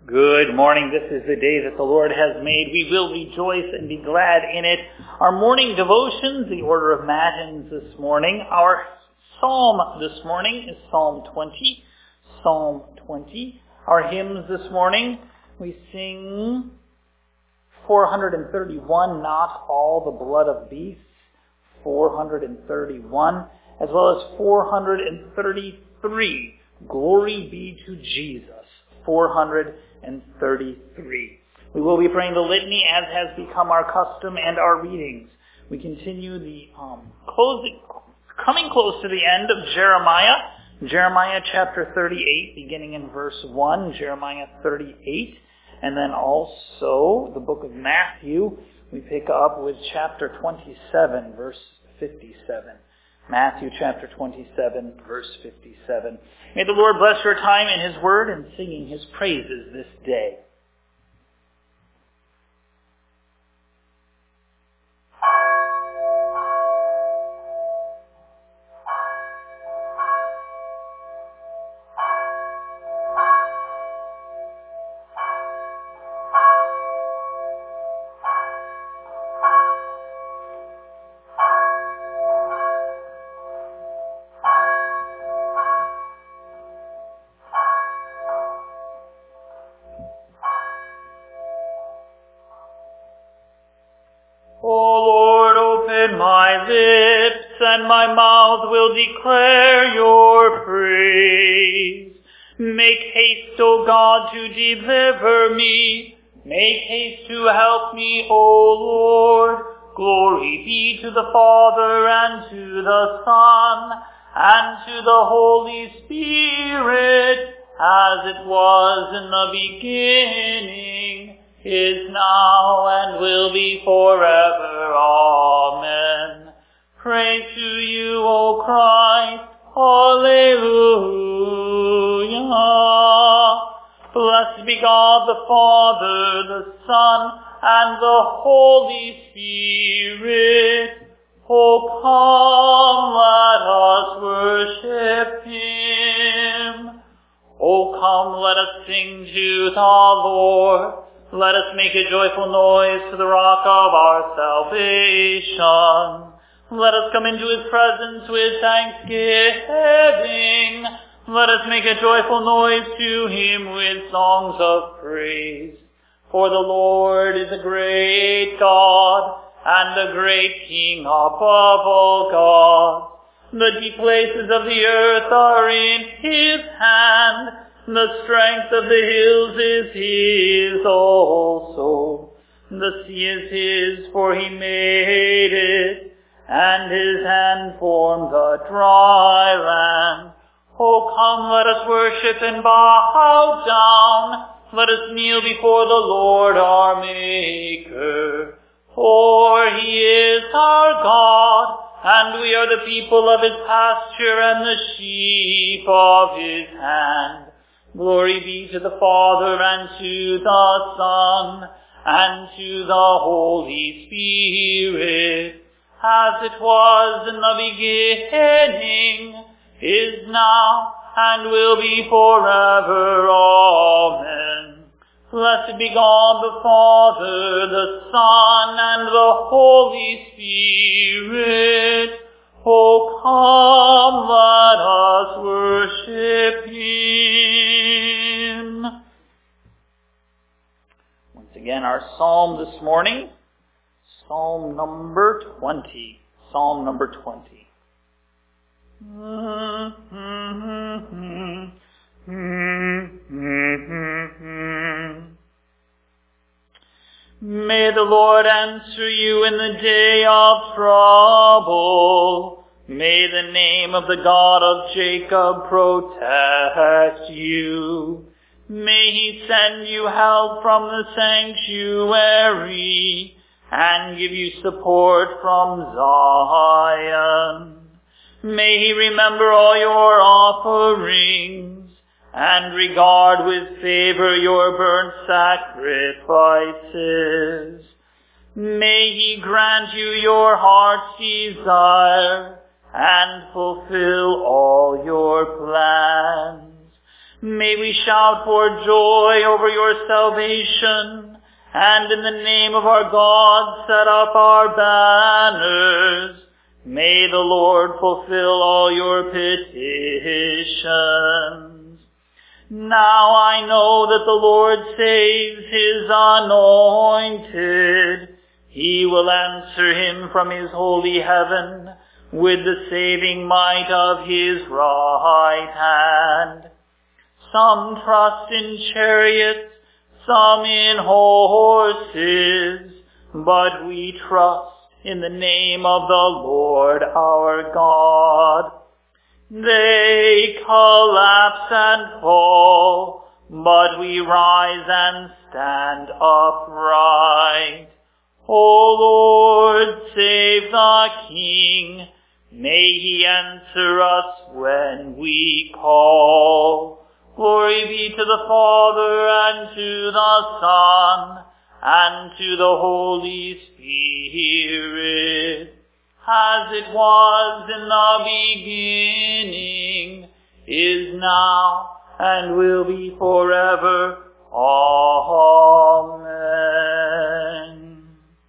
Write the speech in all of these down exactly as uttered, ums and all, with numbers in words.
Good morning. This is the day that the Lord has made. We will rejoice and be glad in it. Our morning devotions, the order of Matins this morning. Our psalm this morning is Psalm twenty. Psalm twenty. Our hymns this morning, we sing four hundred thirty-one, Not All the Blood of Beasts, four hundred thirty-one, as well as four hundred thirty-three, Glory Be to Jesus, four hundred thirty-three. We will be praying the litany as has become our custom and our readings. We continue the um, closing, coming close to the end of Jeremiah, Jeremiah chapter thirty-eight, beginning in verse one, Jeremiah thirty-eight, and then also the book of Matthew. We pick up with chapter twenty-seven, verse fifty-seven. Matthew chapter twenty-seven, verse fifty-seven. May the Lord bless your time in His Word and singing His praises this day. And my mouth will declare your praise. Make haste, O God, to deliver me. Make haste to help me, O Lord. Glory be to the Father, and to the Son, and to the Holy Spirit, as it was in the beginning, is now, and will be forever. Amen. Praise to you, O Christ. Hallelujah. Blessed be God the Father, the Son, and the Holy Spirit. O come, let us worship Him. O come, let us sing to the Lord. Let us make a joyful noise to the rock of our salvation. Let us come into His presence with thanksgiving. Let us make a joyful noise to Him with songs of praise. For the Lord is a great God, and a great King above all gods. The deep places of the earth are in His hand. The strength of the hills is His also. The sea is His, for He made it, and His hand formed the dry land. Oh, come, let us worship and bow down. Let us kneel before the Lord our Maker. For He is our God, and we are the people of His pasture and the sheep of His hand. Glory be to the Father, and to the Son, and to the Holy Spirit, as it was in the beginning, is now, and will be forever. Amen. Blessed be God the Father, the Son, and the Holy Spirit. O come, let us worship Him. Once again, our psalm this morning, Psalm number twenty. Psalm number twenty. May the Lord answer you in the day of trouble. May the name of the God of Jacob protect you. May He send you help from the sanctuary, and give you support from Zion. May He remember all your offerings, and regard with favor your burnt sacrifices. May He grant you your heart's desire, and fulfill all your plans. May we shout for joy over your salvation, and in the name of our God set up our banners. May the Lord fulfill all your petitions. Now I know that the Lord saves his anointed. He will answer him from his holy heaven with the saving might of his right hand. Some trust in chariots, some in horses, but we trust in the name of the Lord our God. They collapse and fall, but we rise and stand upright. O Lord, save the King. May he answer us when we call. Glory be to the Father, and to the Son, and to the Holy Spirit, as it was in the beginning, is now, and will be forever. Amen.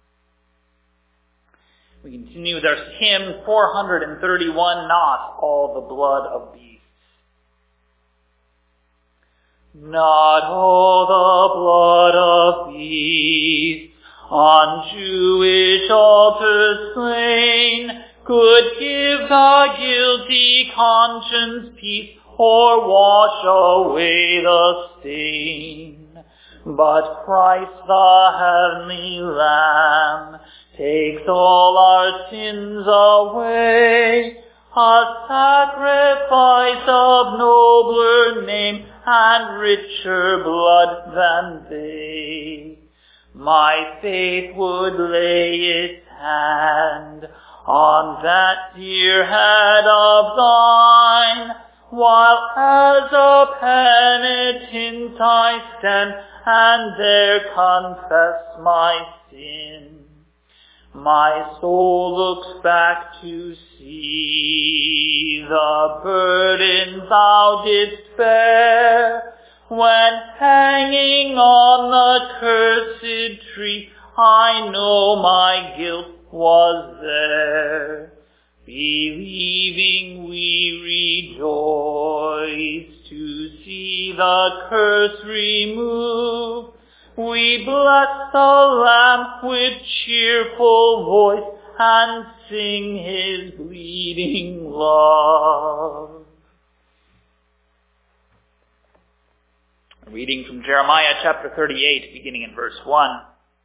We continue with our hymn four hundred thirty-one, Not All the Blood of Beasts. Not all the blood of beasts on Jewish altars slain could give the guilty conscience peace or wash away the stain. But Christ the heavenly Lamb takes all our sins away, a sacrifice of nobler name and richer blood than they. My faith would lay its hand on that dear head of thine, while as a penitent I stand and there confess my sin. My soul looks back to see the burden thou didst bear, when hanging on the cursed tree I know my guilt was there. Believing we rejoice to see the curse removed, we bless the Lamb with cheerful voice and sing his bleeding love. A reading from Jeremiah chapter thirty-eight, beginning in verse one.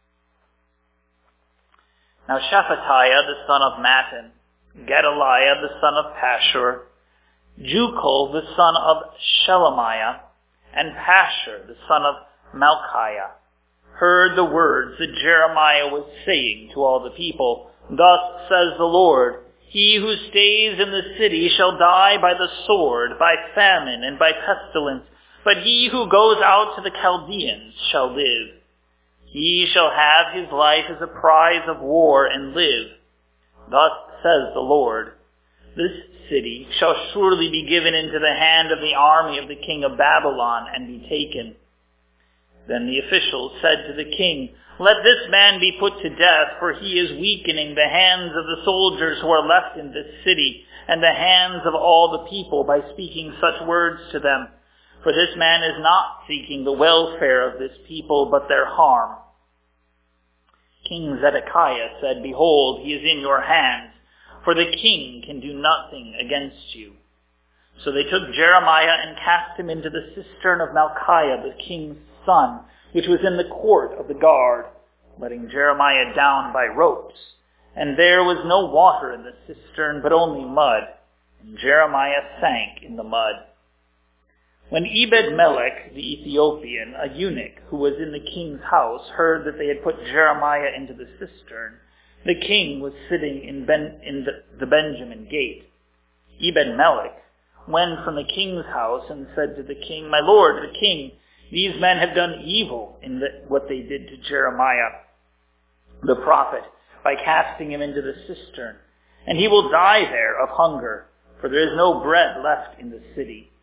Now Shephatiah the son of Mattan, Gedaliah the son of Pashur, Jucal the son of Shelemiah, and Pashur the son of Malchiah heard the words that Jeremiah was saying to all the people. Thus says the Lord, he who stays in the city shall die by the sword, by famine, and by pestilence, but he who goes out to the Chaldeans shall live. He shall have his life as a prize of war and live. Thus says the Lord, this city shall surely be given into the hand of the army of the king of Babylon and be taken. Then the officials said to the king, let this man be put to death, for he is weakening the hands of the soldiers who are left in this city, and the hands of all the people by speaking such words to them. For this man is not seeking the welfare of this people, but their harm. King Zedekiah said, behold, he is in your hands, for the king can do nothing against you. So they took Jeremiah and cast him into the cistern of Malchiah, the king's son, which was in the court of the guard, letting Jeremiah down by ropes. And there was no water in the cistern, but only mud. And Jeremiah sank in the mud. When Ebed-Melech the Ethiopian, a eunuch who was in the king's house, heard that they had put Jeremiah into the cistern, the king was sitting in, ben, in the, the Benjamin gate. Ebed-Melech went from the king's house and said to the king, my lord, the king, these men have done evil in the, what they did to Jeremiah, the prophet, by casting him into the cistern. And he will die there of hunger, for there is no bread left in the city.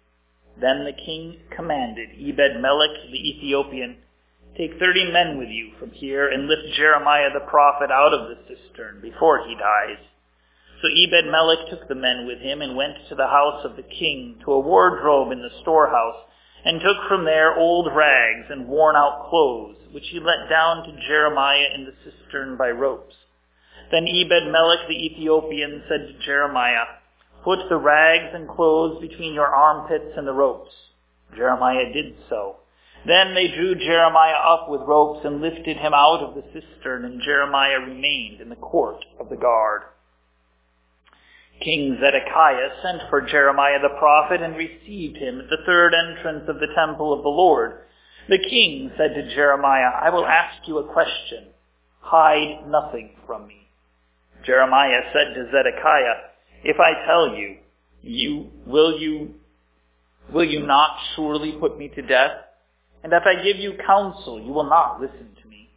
Then the king commanded Ebed-Melech the Ethiopian, "Take thirty men with you from here and lift Jeremiah the prophet out of the cistern before he dies." So Ebed-Melech took the men with him and went to the house of the king, to a wardrobe in the storehouse, and took from there old rags and worn-out clothes, which he let down to Jeremiah in the cistern by ropes. Then Ebed-Melech the Ethiopian said to Jeremiah, "Put the rags and clothes between your armpits and the ropes." Jeremiah did so. Then they drew Jeremiah up with ropes and lifted him out of the cistern, and Jeremiah remained in the court of the guard. King Zedekiah sent for Jeremiah the prophet and received him at the third entrance of the temple of the Lord. The king said to Jeremiah, "I will ask you a question. Hide nothing from me." Jeremiah said to Zedekiah, "If I tell you, you will you will you not surely put me to death? And if I give you counsel, you will not listen to me."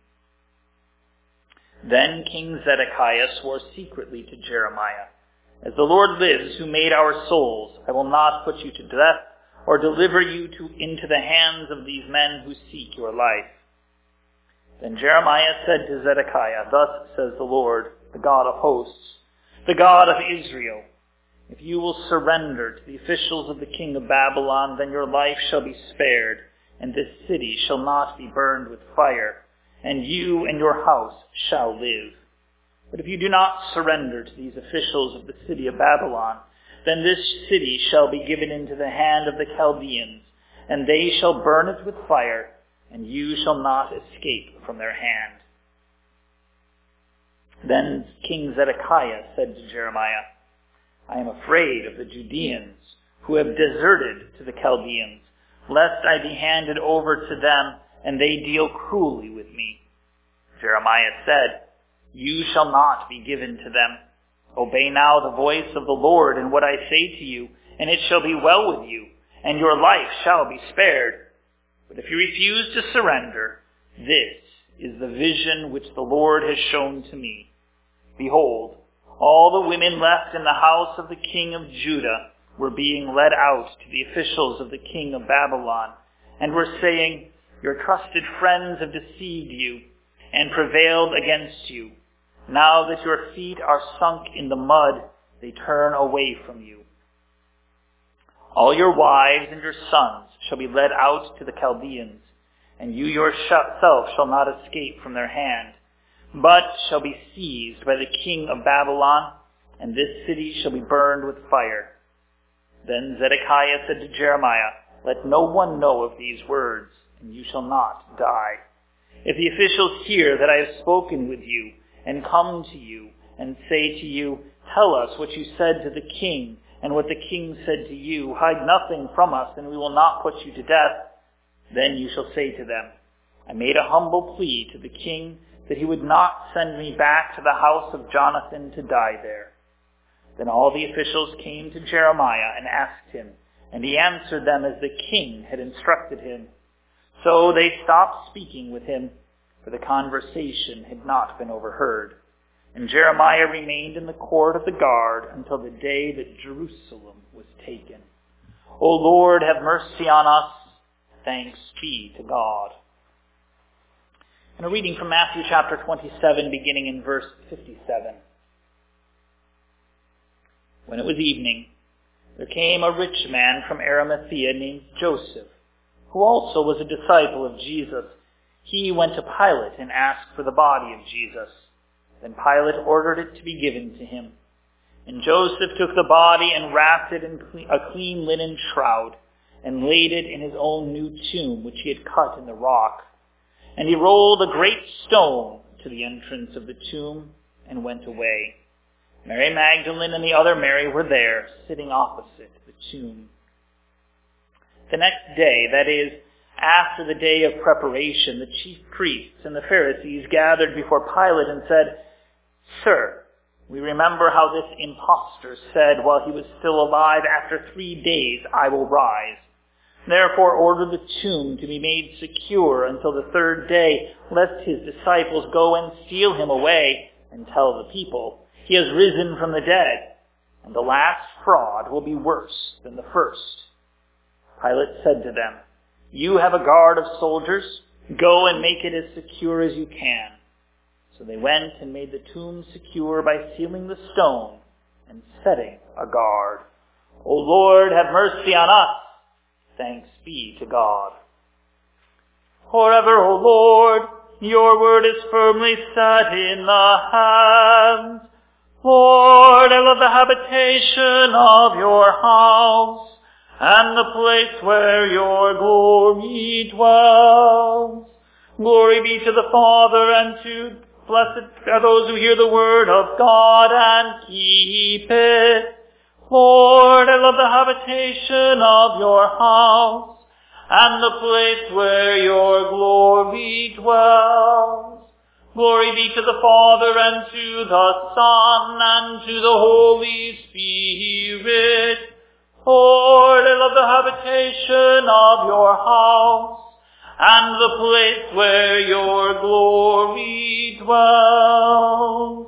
Then King Zedekiah swore secretly to Jeremiah, "As the Lord lives, who made our souls, I will not put you to death or deliver you to, into the hands of these men who seek your life." Then Jeremiah said to Zedekiah, "Thus says the Lord, the God of hosts, the God of Israel, if you will surrender to the officials of the king of Babylon, then your life shall be spared, and this city shall not be burned with fire, and you and your house shall live. But if you do not surrender to these officials of the city of Babylon, then this city shall be given into the hand of the Chaldeans, and they shall burn it with fire, and you shall not escape from their hand." Then King Zedekiah said to Jeremiah, "I am afraid of the Judeans who have deserted to the Chaldeans, lest I be handed over to them and they deal cruelly with me." Jeremiah said, "You shall not be given to them. Obey now the voice of the Lord and what I say to you, and it shall be well with you, and your life shall be spared. But if you refuse to surrender, this is the vision which the Lord has shown to me. Behold, all the women left in the house of the king of Judah were being led out to the officials of the king of Babylon, and were saying, 'Your trusted friends have deceived you and prevailed against you. Now that your feet are sunk in the mud, they turn away from you. All your wives and your sons shall be led out to the Chaldeans, and you yourself shall not escape from their hand, but shall be seized by the king of Babylon, and this city shall be burned with fire.' Then Zedekiah said to Jeremiah, 'Let no one know of these words, and you shall not die. If the officials hear that I have spoken with you, and come to you, and say to you, "Tell us what you said to the king, and what the king said to you. Hide nothing from us, and we will not put you to death," then you shall say to them, "I made a humble plea to the king that he would not send me back to the house of Jonathan to die there." Then all the officials came to Jeremiah and asked him, and he answered them as the king had instructed him. So they stopped speaking with him, for the conversation had not been overheard. And Jeremiah remained in the court of the guard until the day that Jerusalem was taken. O Lord, have mercy on us. Thanks be to God. And a reading from Matthew chapter twenty-seven, beginning in verse fifty-seven. When it was evening, there came a rich man from Arimathea named Joseph, who also was a disciple of Jesus. He went to Pilate and asked for the body of Jesus. Then Pilate ordered it to be given to him. And Joseph took the body and wrapped it in a clean linen shroud, and laid it in his own new tomb, which he had cut in the rock. And he rolled a great stone to the entrance of the tomb and went away. Mary Magdalene and the other Mary were there, sitting opposite the tomb. The next day, that is, after the day of preparation, the chief priests and the Pharisees gathered before Pilate and said, "Sir, we remember how this impostor said while he was still alive, 'After three days I will rise.' Therefore order the tomb to be made secure until the third day, lest his disciples go and steal him away and tell the people, 'He has risen from the dead,' and the last fraud will be worse than the first." Pilate said to them, "You have a guard of soldiers. Go and make it as secure as you can." So they went and made the tomb secure by sealing the stone and setting a guard. O Lord, have mercy on us. Thanks be to God. Forever, O Lord, your word is firmly set in the heavens. Lord, I love the habitation of your house, and the place where your glory dwells. Glory be to the Father, and to blessed are those who hear the word of God and keep it. Lord, I love the habitation of your house, and the place where your glory dwells. Glory be to the Father, and to the Son, and to the Holy Spirit. Lord, I love the habitation of your house, and the place where your glory dwells.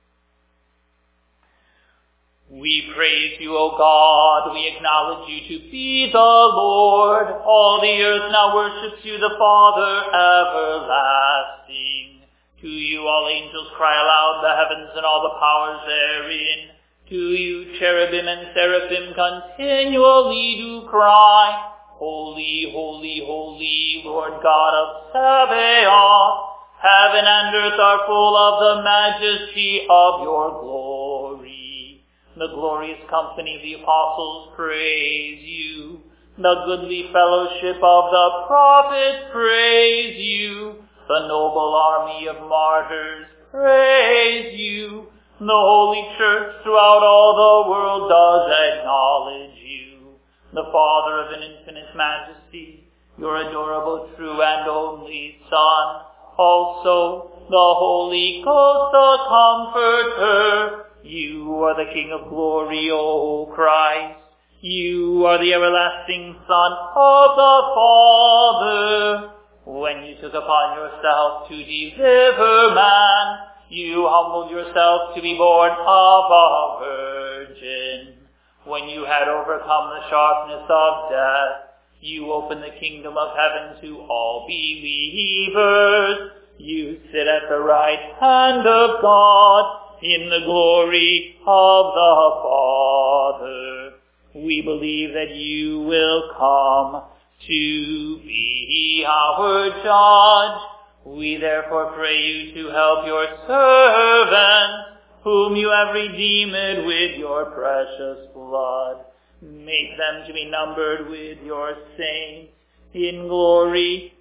We praise you, O God. We acknowledge you to be the Lord. All the earth now worships you, the Father everlasting. To you all angels cry aloud, the heavens and all the powers therein. To you cherubim and seraphim continually do cry, Holy, holy, holy, Lord God of Sabaoth. Heaven and earth are full of the majesty of your glory. The glorious company of the apostles praise you. The goodly fellowship of the prophets praise you. The noble army of martyrs praise you. The holy church throughout all the world does acknowledge you. The Father of an infinite majesty, your adorable, true, and only Son. Also, the Holy Ghost, the Comforter. You are the King of glory, O Christ. You are the everlasting Son of the Father. When you took upon yourself to deliver man, you humbled yourself to be born of a virgin. When you had overcome the sharpness of death, you opened the kingdom of heaven to all believers. You sit at the right hand of God in the glory of the Father. We believe that you will come to be our judge. We therefore pray you to help your servants, whom you have redeemed with your precious blood. Make them to be numbered with your saints in glory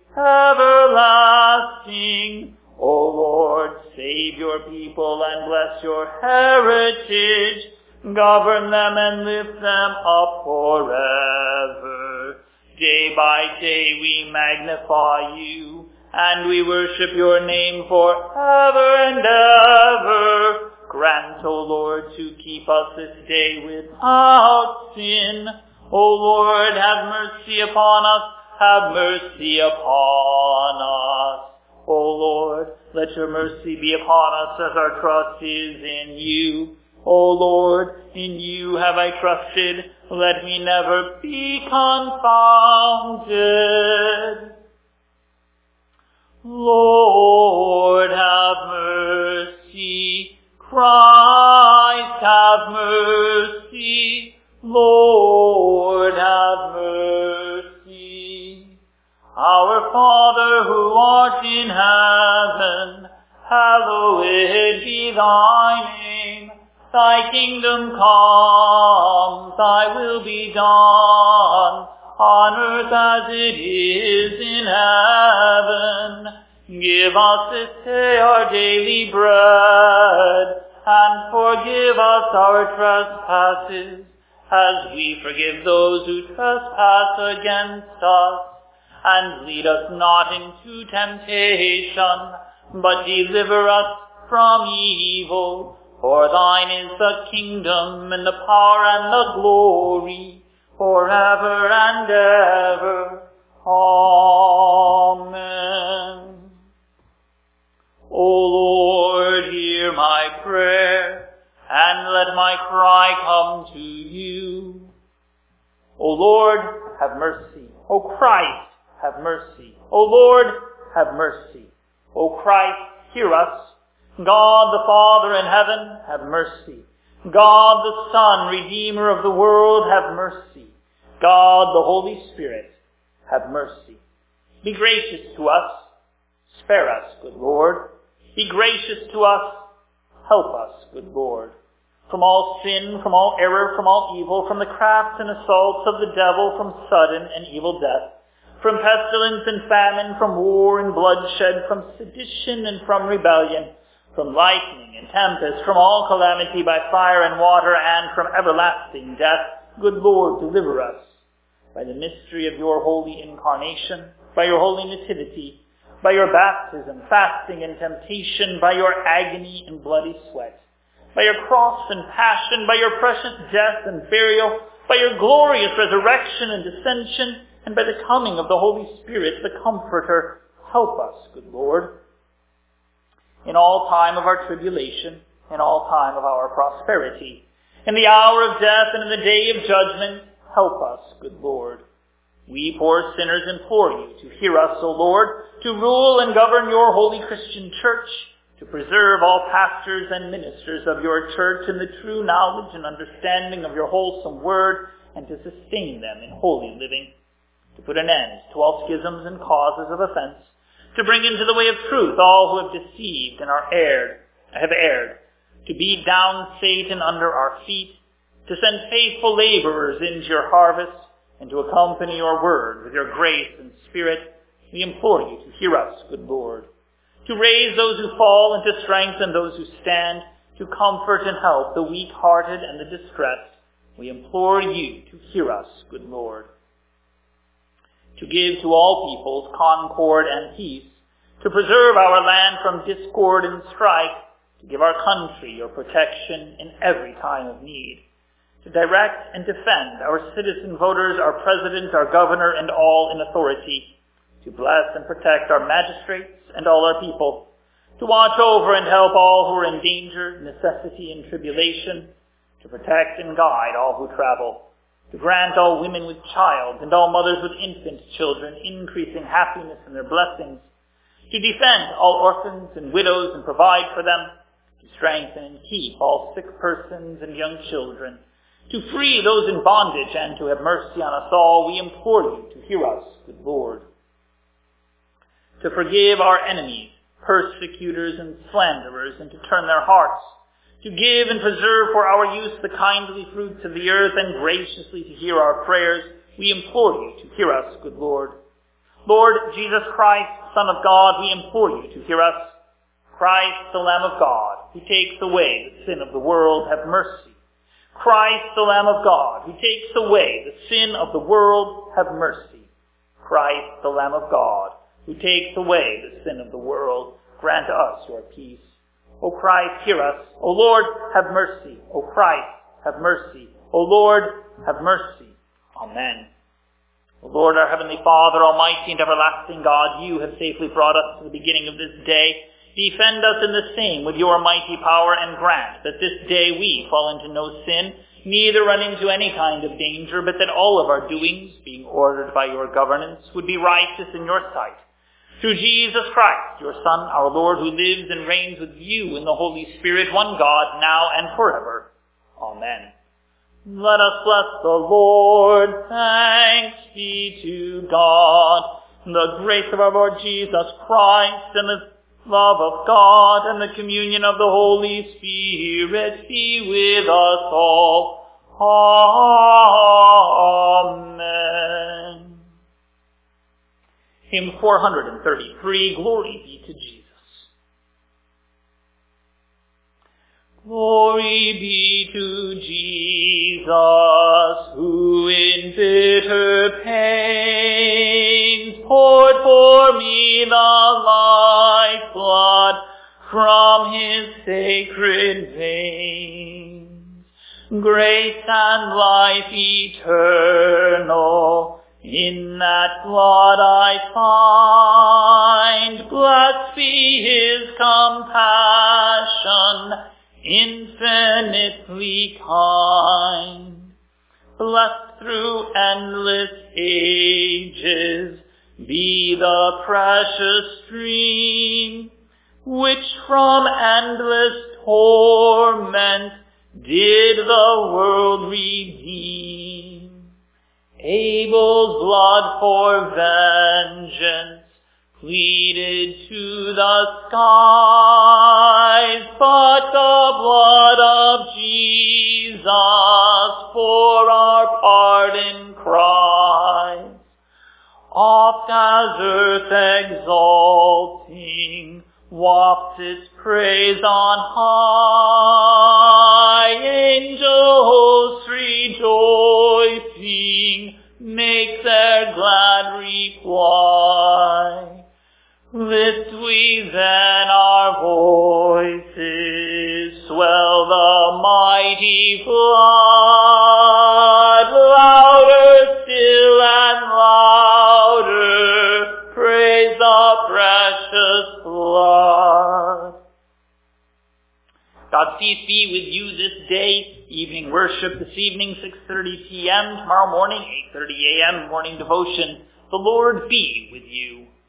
everlasting. O Lord, save your people and bless your heritage. Govern them and lift them up forever. Day by day we magnify you, and we worship your name forever and ever. Grant, O Lord, to keep us this day without sin. O Lord, have mercy upon us, have mercy upon us. O Lord, let your mercy be upon us as our trust is in you. O Lord, in you have I trusted. Let me never be confounded. Lord, have mercy. Christ, have mercy. Lord, have mercy. Our Father who art in heaven, hallowed be thy name. Thy kingdom come, thy will be done, on earth as it is in heaven. Give us this day our daily bread, and forgive us our trespasses, as we forgive those who trespass against us. And lead us not into temptation, but deliver us from evil. For thine is the kingdom, and the power, and the glory, forever and ever. Amen. O Lord, hear my prayer, and let my cry come to you. O Lord, have mercy O Christ, have mercy. O Lord, have mercy. O Christ, hear us. God the Father in heaven, have mercy. God the Son, Redeemer of the world, have mercy. God the Holy Spirit, have mercy. Be gracious to us. Spare us, good Lord. Be gracious to us. Help us, good Lord. From all sin, from all error, from all evil, from the crafts and assaults of the devil, from sudden and evil death, from pestilence and famine, from war and bloodshed, from sedition and from rebellion, from lightning and tempest, from all calamity by fire and water, and from everlasting death, good Lord, deliver us. By the mystery of your holy incarnation, by your holy nativity, by your baptism, fasting, and temptation, by your agony and bloody sweat, by your cross and passion, by your precious death and burial, by your glorious resurrection and ascension, and by the coming of the Holy Spirit, the Comforter, help us, good Lord. In all time of our tribulation, in all time of our prosperity, in the hour of death and in the day of judgment, help us, good Lord. We poor sinners implore you to hear us, O Lord, to rule and govern your holy Christian church, to preserve all pastors and ministers of your church in the true knowledge and understanding of your wholesome word, and to sustain them in holy living, to put an end to all schisms and causes of offense, to bring into the way of truth all who have deceived and are erred, have erred, to beat down Satan under our feet, to send faithful laborers into your harvest, and to accompany your word with your grace and spirit. We implore you to hear us, good Lord, to raise those who fall and to strengthen those who stand, to comfort and help the weak-hearted and the distressed. We implore you to hear us, good Lord, to give to all peoples concord and peace, to preserve our land from discord and strife, to give our country your protection in every time of need, to direct and defend our citizen voters, our president, our governor, and all in authority, to bless and protect our magistrates and all our people, to watch over and help all who are in danger, necessity, and tribulation, to protect and guide all who travel, to grant all women with child and all mothers with infant children increasing happiness in their blessings, to defend all orphans and widows and provide for them, to strengthen and keep all sick persons and young children, to free those in bondage and to have mercy on us all. We implore you to hear us, good Lord. To forgive our enemies, persecutors and slanderers, and to turn their hearts, to give and preserve for our use the kindly fruits of the earth, and graciously to hear our prayers. We implore you to hear us, good Lord. Lord Jesus Christ, Son of God, we implore you to hear us. Christ, the Lamb of God, who takes away the sin of the world, have mercy. Christ, the Lamb of God, who takes away the sin of the world, have mercy. Christ, the Lamb of God, who takes away the sin of the world, grant us your peace. O Christ, hear us. O Lord, have mercy. O Christ, have mercy. O Lord, have mercy. Amen. O Lord, our heavenly Father, almighty and everlasting God, you have safely brought us to the beginning of this day. Defend us in the same with your mighty power, and grant that this day we fall into no sin, neither run into any kind of danger, but that all of our doings, being ordered by your governance, would be righteous in your sight. Through Jesus Christ, your Son, our Lord, who lives and reigns with you in the Holy Spirit, one God, now and forever. Amen. Let us bless the Lord. Thanks be to God. The grace of our Lord Jesus Christ and the love of God and the communion of the Holy Spirit be with us all. Amen. Hymn four hundred thirty-three, Glory be to Jesus. Glory be to Jesus, who in bitter pains poured for me the lifeblood from his sacred veins. Grace and life eternal in that blood I find. Blessed be his compassion, infinitely kind. Blessed through endless ages be the precious stream which from endless torment did the world redeem. Abel's blood for vengeance pleaded to the skies, but the blood of Jesus for our pardon cries. Oft as earth exalting wafts its praise on high, angels rejoicing make their glad reply. Lift we then our voices, swell the mighty flood, louder still and louder, praise the precious blood. God's peace be with you this day. Evening worship this evening, six thirty p.m. Tomorrow morning, eight thirty a.m. morning devotion. The Lord be with you.